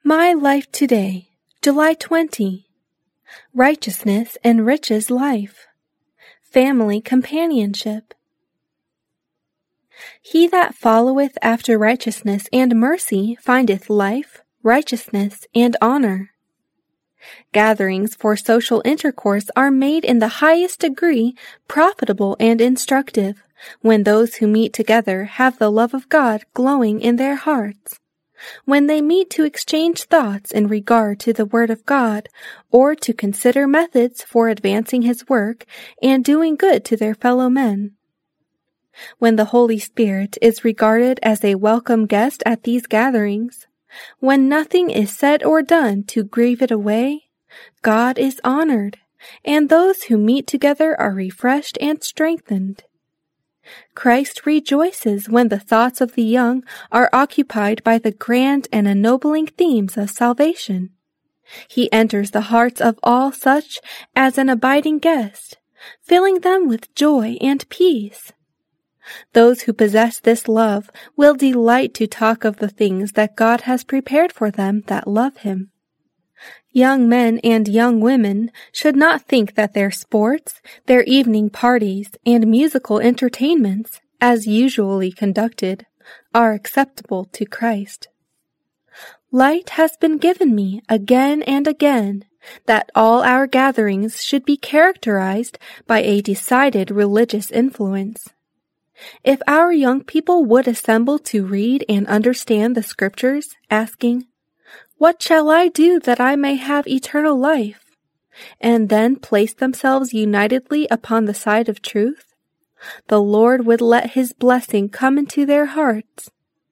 My Life Today, July 20. Righteousness enriches life. Family companionship. He that followeth after righteousness and mercy findeth life, righteousness, and honor. Gatherings for social intercourse are made in the highest degree profitable and instructive, when those who meet together have the love of God glowing in their hearts. When they meet to exchange thoughts in regard to the Word of God, or to consider methods for advancing His work and doing good to their fellow men. When the Holy Spirit is regarded as a welcome guest at these gatherings, when nothing is said or done to grieve it away, God is honored, and those who meet together are refreshed and strengthened. Christ rejoices when the thoughts of the young are occupied by the grand and ennobling themes of salvation. He enters the hearts of all such as an abiding guest, filling them with joy and peace. Those who possess this love will delight to talk of the things that God has prepared for them that love Him. Young men and young women should not think that their sports, their evening parties, and musical entertainments, as usually conducted, are acceptable to Christ. Light has been given me again and again that all our gatherings should be characterized by a decided religious influence. If our young people would assemble to read and understand the Scriptures, asking, "What shall I do that I may have eternal life?" and then place themselves unitedly upon the side of truth, the Lord would let His blessing come into their hearts.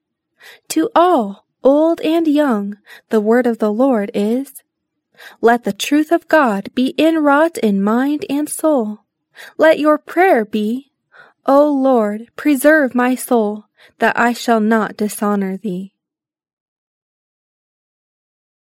To all, old and young, the word of the Lord is, "Let the truth of God be inwrought in mind and soul. Let your prayer be, O Lord, preserve my soul, that I shall not dishonor Thee."